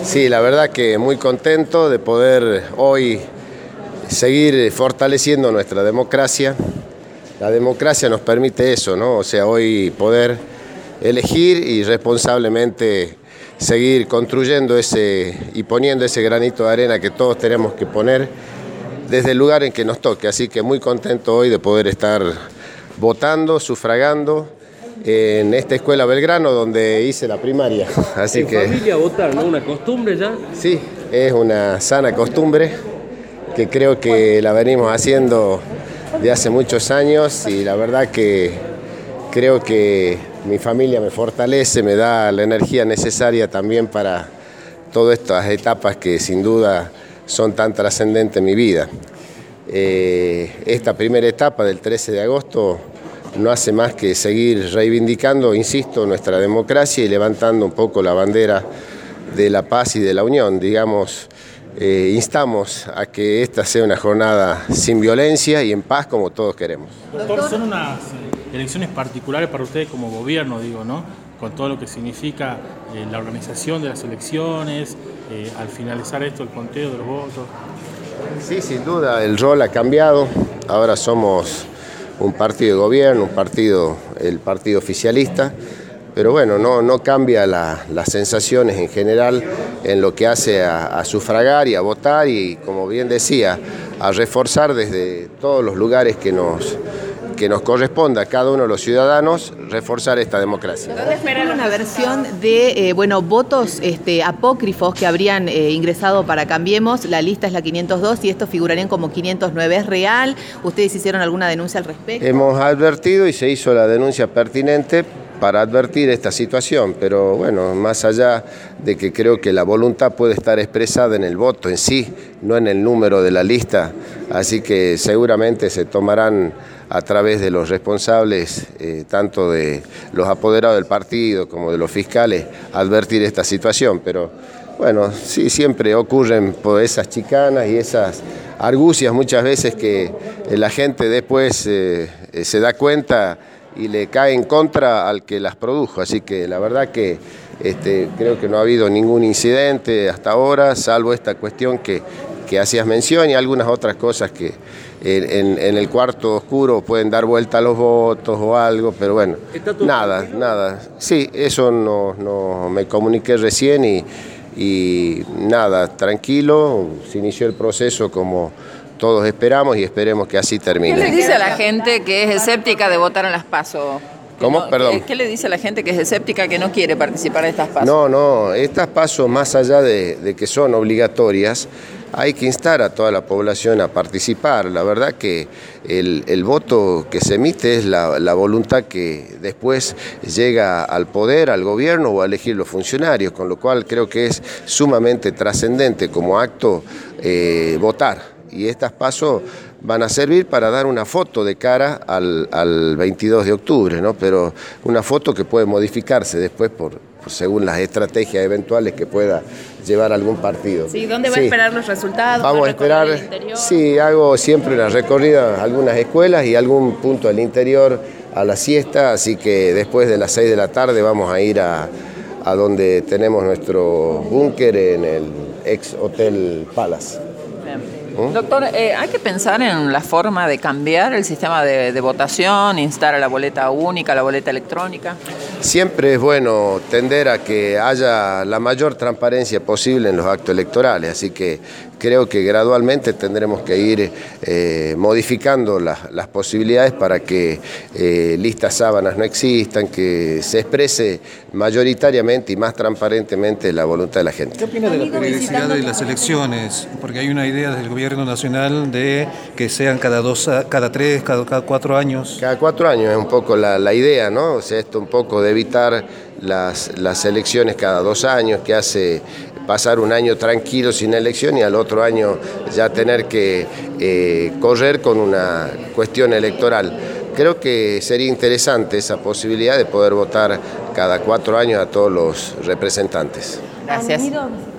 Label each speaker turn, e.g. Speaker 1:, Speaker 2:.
Speaker 1: Sí, la verdad que muy contento de poder hoy seguir fortaleciendo nuestra democracia. La democracia nos permite eso, ¿no? O sea, hoy poder elegir y responsablemente seguir construyendo y poniendo ese granito de arena que todos tenemos que poner desde el lugar en que nos toque. Así que muy contento hoy de poder estar votando, sufragando en esta escuela Belgrano donde hice la primaria. Así
Speaker 2: en
Speaker 1: que
Speaker 2: familia votar, ¿no? ¿Una costumbre ya?
Speaker 1: Sí, es una sana costumbre que creo que la venimos haciendo de hace muchos años y la verdad que creo que mi familia me fortalece, me da la energía necesaria también para todas estas etapas que sin duda son tan trascendentes en mi vida. Esta primera etapa del 13 de agosto no hace más que seguir reivindicando, insisto, nuestra democracia y levantando un poco la bandera de la paz y de la unión. Digamos, instamos a que esta sea una jornada sin violencia y en paz como todos queremos.
Speaker 3: Doctor, son unas elecciones particulares para ustedes como gobierno, digo, ¿no? Con todo lo que significa la organización de las elecciones, al finalizar esto, el conteo de los votos.
Speaker 1: Sí, sin duda, el rol ha cambiado. Ahora somos un partido de gobierno, el partido oficialista, pero bueno, no cambia las sensaciones en general en lo que hace a sufragar y a votar y, como bien decía, a reforzar desde todos los lugares que nos corresponda a cada uno de los ciudadanos reforzar esta democracia.
Speaker 4: ¿Dónde esperan una versión de votos apócrifos que habrían ingresado para Cambiemos? La lista es la 502 y estos figurarían como 509. ¿Es real? ¿Ustedes hicieron alguna denuncia al respecto?
Speaker 1: Hemos advertido y se hizo la denuncia pertinente para advertir esta situación, pero bueno, más allá de que creo que la voluntad puede estar expresada en el voto en sí, no en el número de la lista, así que seguramente se tomarán a través de los responsables, tanto de los apoderados del partido como de los fiscales, advertir esta situación, pero bueno, sí, siempre ocurren por esas chicanas y esas argucias muchas veces que la gente después se da cuenta y le cae en contra al que las produjo, así que la verdad que creo que no ha habido ningún incidente hasta ahora, salvo esta cuestión que hacías mención y algunas otras cosas que en el cuarto oscuro pueden dar vuelta a los votos o algo, pero bueno, nada. Sí, eso no me comuniqué recién y nada, tranquilo, se inició el proceso como todos esperamos y esperemos que así termine.
Speaker 5: ¿Qué le dice a la gente que es escéptica de votar en las PASO?
Speaker 1: ¿Cómo? Perdón.
Speaker 5: ¿Qué le dice a la gente que es escéptica, que no quiere participar de estas PASO?
Speaker 1: No, estas PASO, más allá de que son obligatorias, hay que instar a toda la población a participar. La verdad que el voto que se emite es la voluntad que después llega al poder, al gobierno o a elegir los funcionarios, con lo cual creo que es sumamente trascendente como acto votar. Y estas PASO van a servir para dar una foto de cara al 22 de octubre, ¿no? Pero una foto que puede modificarse después según las estrategias eventuales que pueda llevar algún partido.
Speaker 4: Sí, ¿dónde va a esperar los resultados?
Speaker 1: Vamos a esperar, sí, hago siempre una recorrida a algunas escuelas y algún punto del interior a la siesta, así que después de las 6 de la tarde vamos a ir a donde tenemos nuestro búnker en el ex Hotel Palace.
Speaker 5: Doctor, hay que pensar en la forma de cambiar el sistema de votación, instar a la boleta única, la boleta electrónica.
Speaker 1: Siempre es bueno tender a que haya la mayor transparencia posible en los actos electorales, así que creo que gradualmente tendremos que ir modificando las posibilidades para que listas sábanas no existan, que se exprese mayoritariamente y más transparentemente la voluntad de la gente.
Speaker 6: ¿Qué opina de la periodicidad de las elecciones? Porque hay una idea del gobierno nacional de que sean cada 3, cada 4 años.
Speaker 1: Cada 4 años es un poco la idea, ¿no? O sea, esto un poco de evitar las elecciones cada 2 años, que hace pasar un año tranquilo sin elección y al otro año ya tener que correr con una cuestión electoral. Creo que sería interesante esa posibilidad de poder votar cada 4 años a todos los representantes.
Speaker 5: Gracias.